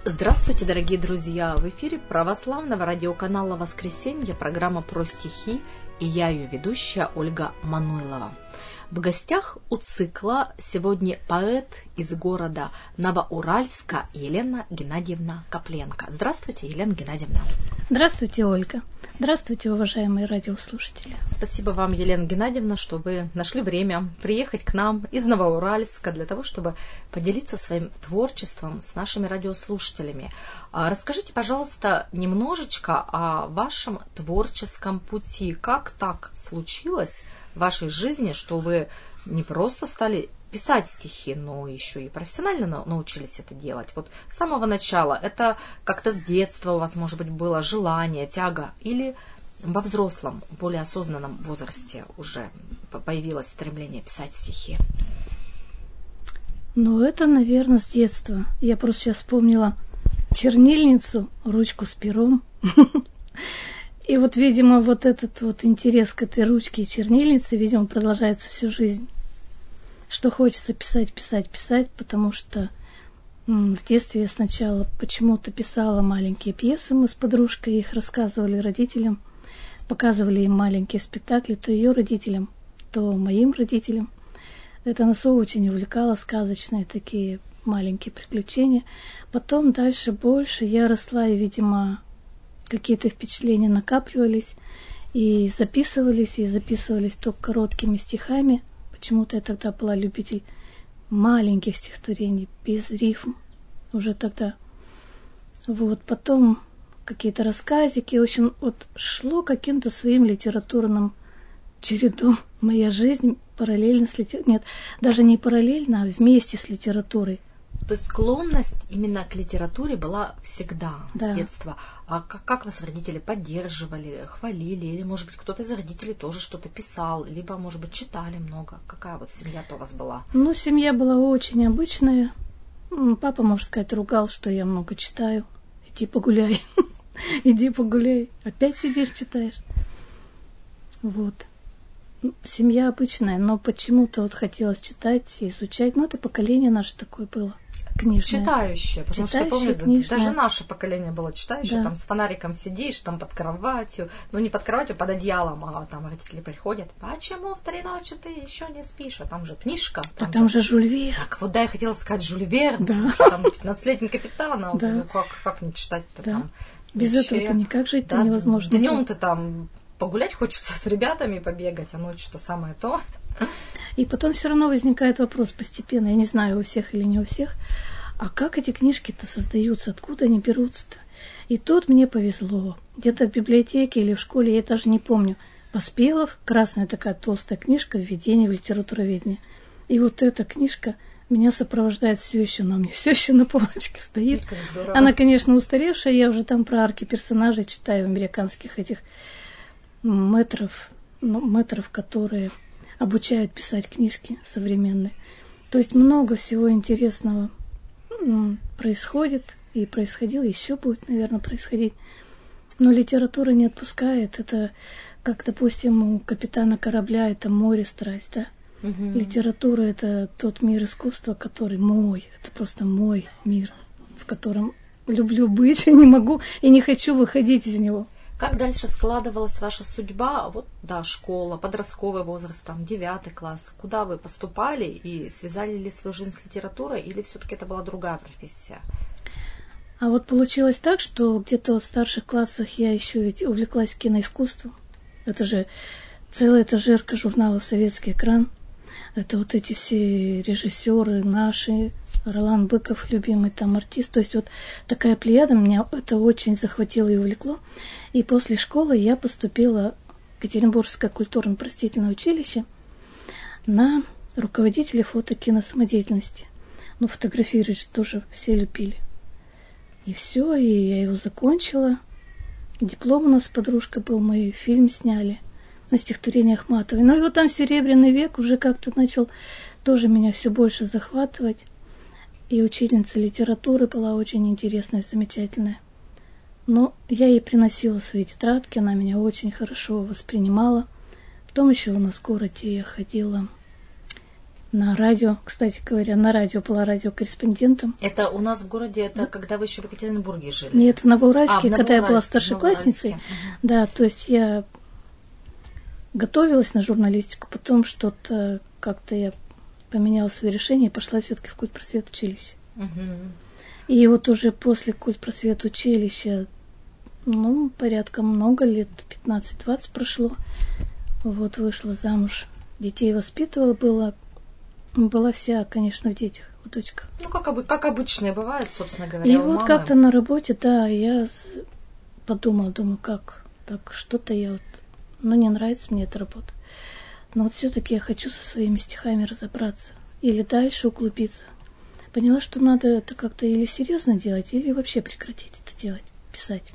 Здравствуйте, дорогие друзья! В эфире православного радиоканала «Воскресенье» программа «Про стихи», и я ее ведущая Ольга Мануйлова. В гостях у цикла сегодня поэт из города Новоуральска Елена Геннадьевна Копленко. Здравствуйте, Елена Геннадьевна. Здравствуйте, Ольга. Здравствуйте, уважаемые радиослушатели. Спасибо вам, Елена Геннадьевна, что вы нашли время приехать к нам из Новоуральска для того, чтобы поделиться своим творчеством с нашими радиослушателями. Расскажите, пожалуйста, немножечко о вашем творческом пути. Как так случилось в вашей жизни, что вы не просто стали писать стихи, но еще и профессионально научились это делать? Вот с самого начала, это как-то с детства у вас, может быть, было желание, тяга, или во взрослом, более осознанном возрасте уже появилось стремление писать стихи? Ну, это, наверное, с детства. Я просто сейчас вспомнила чернильницу, ручку с пером. И вот, видимо, вот этот вот интерес к этой ручке и чернильнице, видимо, продолжается всю жизнь. Что хочется писать, потому что в детстве я сначала почему-то писала маленькие пьесы, мы с подружкой их рассказывали родителям, показывали им маленькие спектакли, то ее родителям, то моим родителям. Это нас очень увлекало, сказочные такие маленькие приключения. Потом дальше больше я росла, и, видимо, какие-то впечатления накапливались и записывались только короткими стихами. Почему-то я тогда была любитель маленьких стихотворений, без рифм, уже тогда. Вот, потом какие-то рассказики. В общем, вот шло каким-то своим литературным чередом моя жизнь параллельно с литературой. Нет, даже не параллельно, а вместе с литературой. То есть склонность именно к литературе была всегда, да, с детства. А как вас родители поддерживали, хвалили? Или, может быть, кто-то из родителей тоже что-то писал, либо, может быть, читали много? Какая вот семья-то у вас была? Ну, семья была очень обычная. Папа, можно сказать, ругал, что я много читаю. Иди погуляй. Иди погуляй. Опять сидишь, читаешь. Вот. Семья обычная, но почему-то вот хотелось читать и изучать. Ну, это поколение наше такое было. Книжное. Читающее, потому что я помню, книжное. Даже наше поколение было читающее, да. Там с фонариком сидишь, там под кроватью, ну не под кроватью, под одеялом, а там родители приходят: почему в 3 ночи ты еще не спишь? А там же книжка. Там же Жюль Верн. Так, вот да, я хотела сказать Жюль Верн, да. Там 15-летний капитан, а да. Ну как не читать-то да. там? Без этого-то никак жить-то невозможно. Днем-то там погулять хочется с ребятами, побегать, а ночью-то самое то. И потом все равно возникает вопрос постепенно, я не знаю, у всех или не у всех, а как эти книжки-то создаются, откуда они берутся-то? И тут мне повезло. Где-то в библиотеке или в школе, я даже не помню, Поспелов, красная такая толстая книжка «Введение в литературоведение». И вот эта книжка меня сопровождает все еще, но мне все еще на полочке стоит. Она, конечно, устаревшая, я уже там про арки персонажей читаю, американских этих мэтров, которые обучают писать книжки современные. То есть много всего интересного происходит и происходило, еще будет, наверное, происходить. Но литература не отпускает. Это, как, допустим, у капитана корабля это море, страсть, да? Угу. Литература — это тот мир искусства, который мой. Это просто мой мир, в котором люблю быть, и не могу, и не хочу выходить из него. Как дальше складывалась ваша судьба? Вот, да, школа, подростковый возраст, там, 9 класс. Куда вы поступали и связали ли свою жизнь с литературой, или все-таки это была другая профессия? А вот получилось так, что где-то в старших классах я еще ведь увлеклась киноискусством. Это же целая этажерка журналов «Советский экран». Это вот эти все режиссеры наши, Ролан Быков, любимый там артист. То есть вот такая плеяда, меня это очень захватило и увлекло. И после школы я поступила в Екатеринбургское культурно-просветительное училище на руководителя фото-киносамодеятельности. Ну, фотографировать же тоже все любили. И все, и я его закончила. Диплом у нас с подружкой был, мы фильм сняли на стихотворение Ахматовой. Ну и вот там «Серебряный век» уже как-то начал тоже меня все больше захватывать. И учительница литературы была очень интересная, замечательная. Но я ей приносила свои тетрадки, она меня очень хорошо воспринимала. Потом еще у нас в городе я ходила на радио. Кстати говоря, на радио была радиокорреспондентом. Это у нас в городе, это когда вы еще в Екатеринбурге жили? Нет, в Новоуральске, когда я была старшеклассницей. Да, то есть я готовилась на журналистику, потом что-то как-то я поменяла свое решение и пошла все-таки в культпросвет училище. И вот уже после культпросвет училища, порядка много лет, 15-20 прошло, вот вышла замуж, детей воспитывала, была вся, конечно, в детях, в дочках. Как обычно бывает, собственно говоря, и у вот мамы. Как-то на работе, да, я подумала, думаю, как так, что-то я вот, не нравится мне эта работа. Но вот все-таки я хочу со своими стихами разобраться или дальше углубиться. Поняла, что надо это как-то или серьезно делать, или вообще прекратить это делать, писать.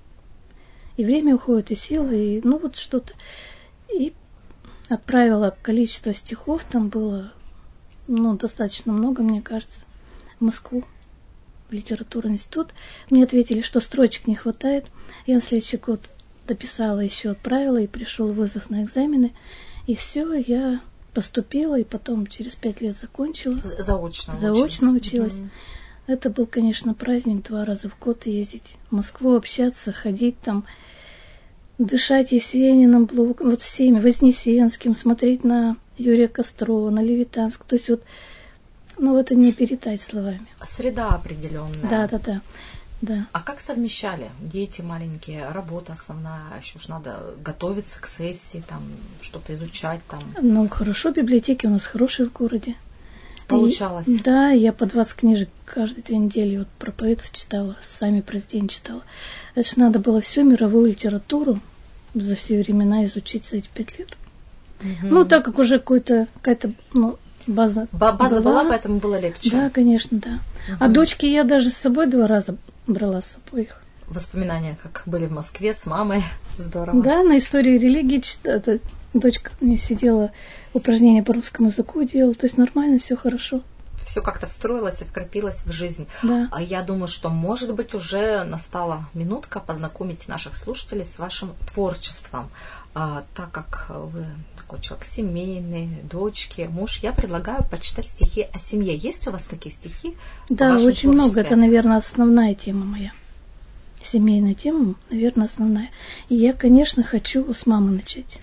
И время уходит, и силы, и вот что-то. И отправила количество стихов, там было, достаточно много, мне кажется, в Москву, в литературный институт. Мне ответили, что строчек не хватает. Я на следующий год дописала, еще отправила, и пришел вызов на экзамены. И все, я поступила, и потом через 5 лет закончила. Заочно училась. Это был, конечно, праздник 2 раза в год ездить в Москву, общаться, ходить там, дышать Есениным, Блоком, вот всеми, Вознесенским, смотреть на Юрия Кострова, на Левитанск. То есть это не передать словами. Среда определенная. Да. А как совмещали? Дети маленькие, работа основная, еще ж надо готовиться к сессии, там что-то изучать там. Хорошо, библиотеки у нас хорошие в городе. Получалось? Да, я по 20 книжек каждые 2 недели вот про поэтов читала, сами произведения читала. Это же надо было всю мировую литературу за все времена изучить за эти 5 лет. Так как уже какая-то база была, поэтому было легче. Да, конечно, да. А дочки я даже с собой 2 раза брала с собой их. Воспоминания, как были в Москве с мамой, здорово. Да, на истории религии дочка мне сидела, упражнения по русскому языку делала, то есть нормально, все хорошо. Все как-то встроилось и вкрапилось в жизнь. Да. А я думаю, что, может быть, уже настала минутка познакомить наших слушателей с вашим творчеством. Так как вы такой человек семейный, дочки, муж, я предлагаю почитать стихи о семье. Есть у вас такие стихи? Да, очень много. Это, наверное, основная тема моя. Семейная тема, наверное, основная. И я, конечно, хочу с мамы начать.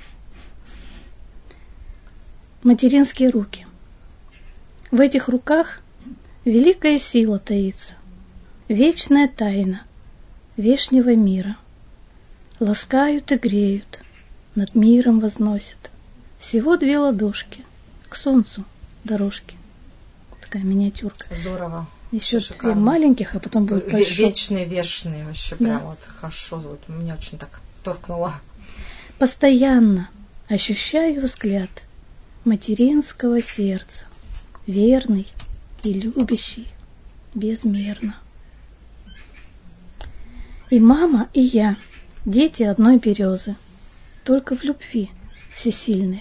Материнские руки. В этих руках великая сила таится, вечная тайна вешнего мира. Ласкают и греют, над миром возносят. Всего 2 ладошки, к солнцу дорожки. Такая миниатюрка. Здорово. Еще 2 маленьких, а потом будет большой. Вечные, вообще прям вот хорошо. Вот, меня очень так торкнуло. Постоянно ощущаю взгляд материнского сердца, верный и любящий безмерно. И мама, и я, дети одной березы, только в любви всесильные.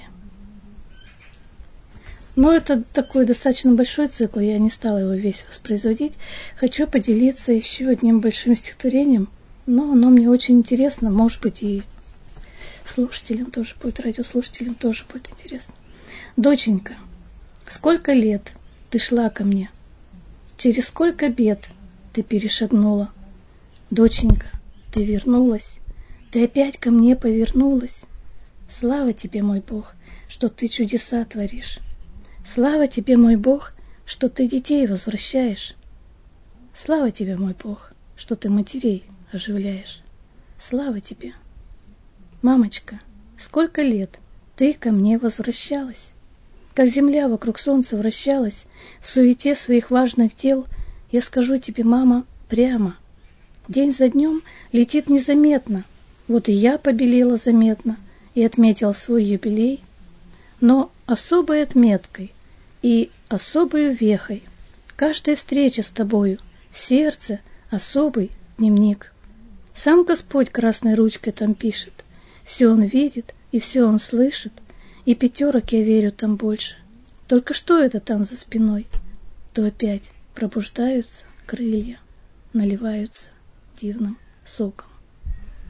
Но это такой достаточно большой цикл, я не стала его весь воспроизводить. Хочу поделиться еще одним большим стихотворением, но оно мне очень интересно, может быть, и слушателям тоже будет, радиослушателям тоже будет интересно. Доченька, сколько лет ты шла ко мне? Через сколько бед ты перешагнула? Доченька, ты вернулась, ты опять ко мне повернулась. Слава тебе, мой Бог, что ты чудеса творишь. Слава тебе, мой Бог, что ты детей возвращаешь. Слава тебе, мой Бог, что ты матерей оживляешь. Слава тебе. Мамочка, сколько лет ты ко мне возвращалась? Как земля вокруг солнца вращалась, в суете своих важных дел, я скажу тебе, мама, прямо. День за днем летит незаметно, вот и я побелела заметно и отметила свой юбилей, но особой отметкой и особой вехой каждая встреча с тобою в сердце особый дневник. Сам Господь красной ручкой там пишет, все Он видит и все Он слышит, и 5 я верю там больше. Только что это там за спиной? То опять пробуждаются крылья, наливаются дивным соком.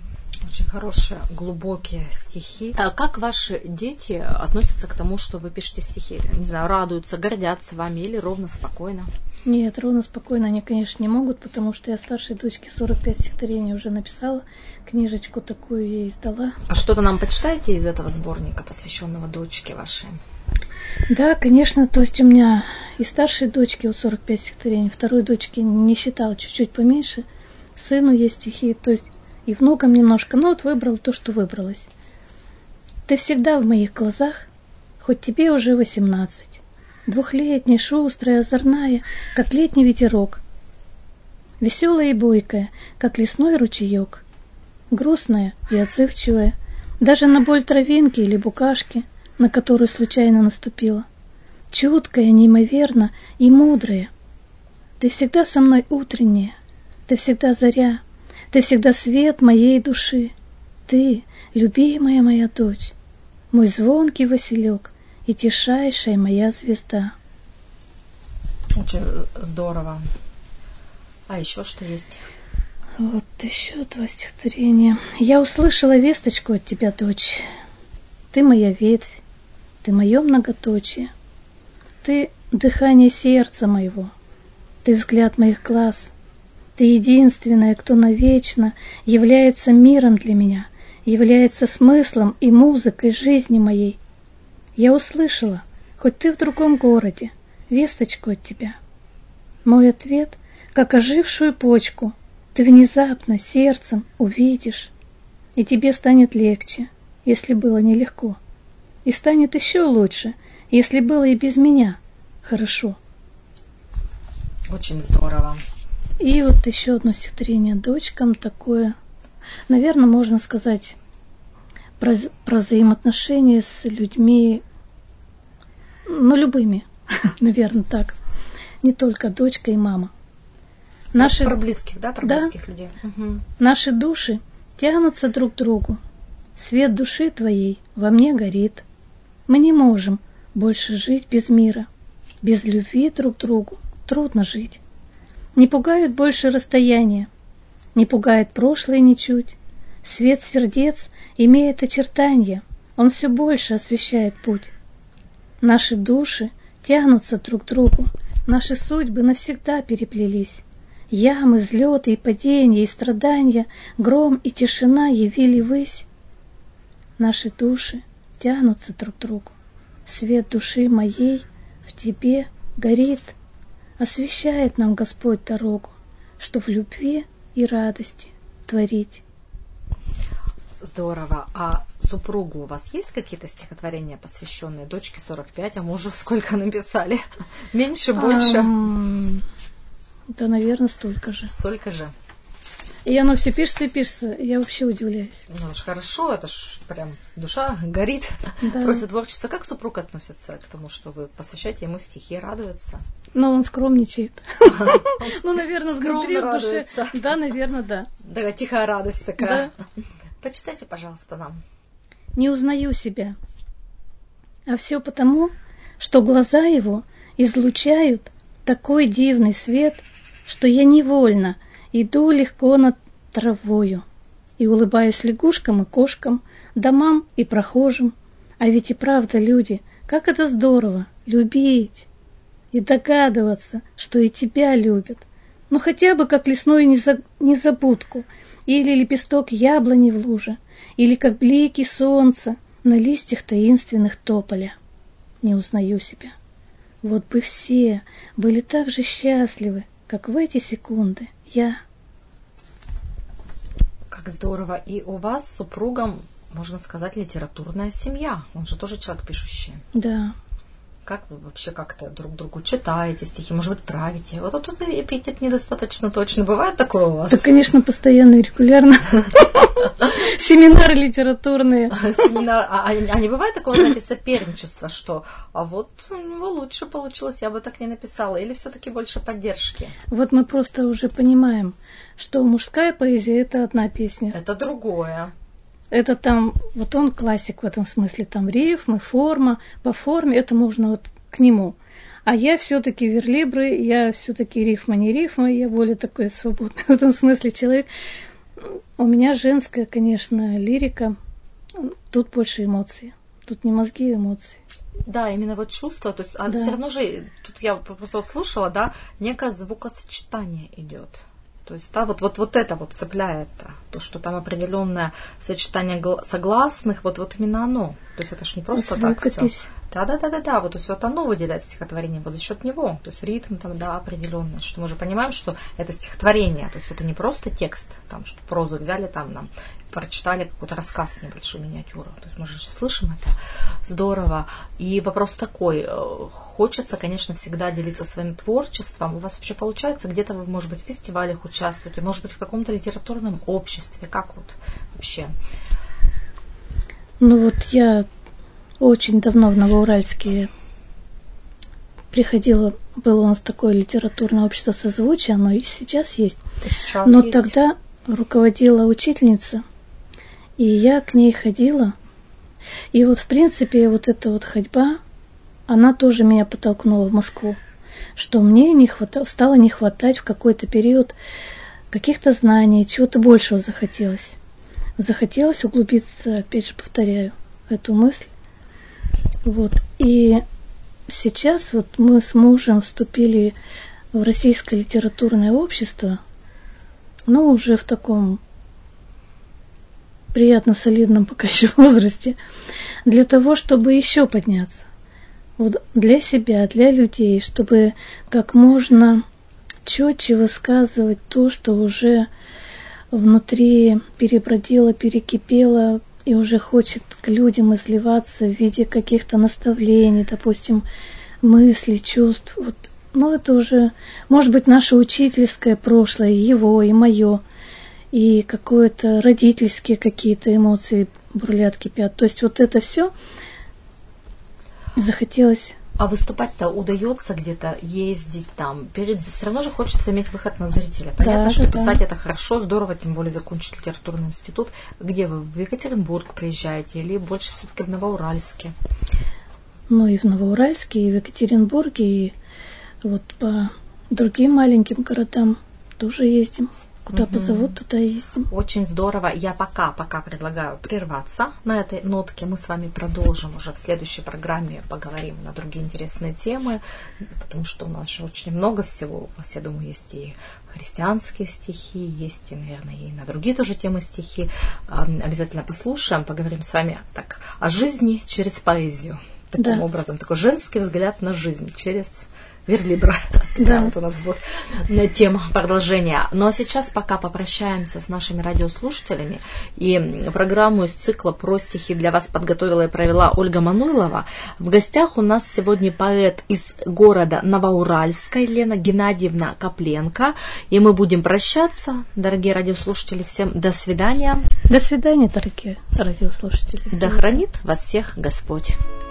Очень хорошие, глубокие стихи. А как ваши дети относятся к тому, что вы пишете стихи? Не знаю, радуются, гордятся вами или ровно спокойно? Нет, ровно спокойно они, конечно, не могут, потому что я старшей дочке 45 стихотворений уже написала, книжечку такую ей издала. А что-то нам почитаете из этого сборника, посвященного дочке вашей? Да, конечно, то есть у меня и старшей дочке 45 стихотворений, второй дочке не считала, чуть-чуть поменьше, сыну есть стихи, то есть и внукам немножко, но вот выбрала то, что выбралась. Ты всегда в моих глазах, хоть тебе уже 18. Двухлетняя, шустрая, озорная, как летний ветерок. Веселая и бойкая, как лесной ручеек. Грустная и отзывчивая, даже на боль травинки или букашки, на которую случайно наступила. Чуткая, неимоверно и мудрая. Ты всегда со мной утренняя, ты всегда заря, ты всегда свет моей души. Ты, любимая моя дочь, мой звонкий василек и тишайшая моя звезда. Очень здорово. А еще что есть? Вот еще 2 стихотворения. Я услышала весточку от тебя, дочь. Ты моя ветвь, ты мое многоточие. Ты дыхание сердца моего, ты взгляд моих глаз. Ты единственная, кто навечно является миром для меня, является смыслом и музыкой жизни моей. Я услышала, хоть ты в другом городе, весточку от тебя. Мой ответ, как ожившую почку, ты внезапно сердцем увидишь, и тебе станет легче, если было нелегко, и станет еще лучше, если было и без меня хорошо. Очень здорово. И вот еще одно стихотворение дочкам такое, наверное, можно сказать про взаимоотношения с людьми, ну, любыми, наверное, так. Не только дочка и мама. Наши... Про близких, да? Про близких людей. Угу. Наши души тянутся друг к другу. Свет души твоей во мне горит. Мы не можем больше жить без мира. Без любви друг к другу трудно жить. Не пугают больше расстояния, не пугает прошлое ничуть. Свет сердец имеет очертания, он все больше освещает путь. Наши души тянутся друг к другу, наши судьбы навсегда переплелись. Ямы, взлеты и падения, и страдания, гром и тишина явили высь. Наши души тянутся друг к другу, свет души моей в тебе горит. Освещает нам Господь дорогу, что в любви и радости творить. Здорово. А супругу у вас есть какие-то стихотворения, посвященные дочке 45, а мужу сколько написали? Меньше, больше? Да, наверное, столько же. Столько же. И оно все пишется и пишется. Я вообще удивляюсь. Ну, это ж хорошо, это ж прям душа горит, да. Просит творчество. Как супруг относится к тому, что вы посвящаете ему стихи, радуется? Ну, он скромничает. Ну, наверное, внутри в душе. Да, наверное, да. Да, тихая радость такая. Почитайте, пожалуйста, нам. Не узнаю себя. А все потому, что глаза его излучают такой дивный свет, что я невольно иду легко над травою и улыбаюсь лягушкам и кошкам, домам и прохожим. А ведь и правда, люди, как это здорово любить и догадываться, что и тебя любят. Ну хотя бы как лесную незабудку, или лепесток яблони в луже, или как блики солнца на листьях таинственных тополя. Не узнаю себя. Вот бы все были так же счастливы, как в эти секунды я. Как здорово. И у вас с супругом, можно сказать, литературная семья. Он же тоже человек пишущий. Да. Как вы вообще как-то друг другу читаете стихи, может быть, правите? Вот тут эпитет недостаточно точно. Бывает такое у вас? Да, конечно, постоянно и регулярно. Семинары литературные. А не бывает такого, знаете, соперничества, что а вот у него лучше получилось, я бы так не написала, или все-таки больше поддержки? Вот мы просто уже понимаем, что мужская поэзия – это одна песня. Это другое. Это там, вот он классик в этом смысле, там рифмы, форма, по форме, это можно вот к нему. А я все-таки верлибры, я все-таки рифма, не рифма, я более такой свободный в этом смысле человек. У меня женская, конечно, лирика. Тут больше эмоций. Тут не мозги, а эмоции. Да, именно вот чувство, то есть, а Да. все равно же, тут я просто вот слушала, да, некое звукосочетание идет. То есть, да, вот это вот цепляет, то, что там определенное сочетание согласных, вот именно оно. То есть это ж не просто так все. Да, вот, то есть вот оно выделяет стихотворение, вот за счет него, то есть ритм там, да, определенный, что мы же понимаем, что это стихотворение, то есть это не просто текст, там, что прозу взяли, там, нам прочитали какой-то рассказ, небольшую миниатюру, то есть мы же слышим это, здорово. И вопрос такой, хочется, конечно, всегда делиться своим творчеством, у вас вообще получается, где-то вы, может быть, в фестивалях участвуете, может быть, в каком-то литературном обществе, как вот вообще? Ну вот я очень давно в Новоуральске приходила, было у нас такое литературное общество созвучия, оно и сейчас есть. Сейчас но есть. Тогда руководила учительница, и я к ней ходила. И вот, в принципе, вот эта вот ходьба, она тоже меня подтолкнула в Москву, что мне стало не хватать в какой-то период каких-то знаний, чего-то большего захотелось. Захотелось углубиться, опять же, повторяю, эту мысль. Вот. И сейчас вот мы с мужем вступили в Российское литературное общество, но уже в таком приятно солидном пока еще возрасте, для того, чтобы еще подняться. Вот для себя, для людей, чтобы как можно четче высказывать то, что уже внутри перебродило, перекипело, и уже хочет к людям изливаться в виде каких-то наставлений, допустим, мыслей, чувств. Вот. Но это уже, может быть, наше учительское прошлое, его и мое, и какое-то родительские какие-то эмоции бурлят, кипят. То есть вот это все захотелось. А выступать-то удается где-то, ездить там? Все равно же хочется иметь выход на зрителя. Понятно, что писать это хорошо, здорово, тем более закончить литературный институт. Где вы? В Екатеринбург приезжаете или больше все-таки в Новоуральске? Ну и в Новоуральске, и в Екатеринбурге, и вот по другим маленьким городам тоже ездим. Куда позовут, туда ездим. Очень здорово. Я пока предлагаю прерваться на этой нотке. Мы с вами продолжим уже в следующей программе, поговорим на другие интересные темы, потому что у нас же очень много всего. У вас, я думаю, есть и христианские стихи, есть и, наверное, и на другие тоже темы стихи. Обязательно послушаем, поговорим с вами так о жизни через поэзию. Таким образом, такой женский взгляд на жизнь через Верлибра. Да, вот у нас будет тема продолжения. Ну а сейчас пока попрощаемся с нашими радиослушателями. И программу из цикла «Про стихи» для вас подготовила и провела Ольга Мануйлова. В гостях у нас сегодня поэт из города Новоуральска Елена Геннадьевна Копленко. И мы будем прощаться, дорогие радиослушатели. Всем до свидания. До свидания, дорогие радиослушатели. Да хранит вас всех Господь.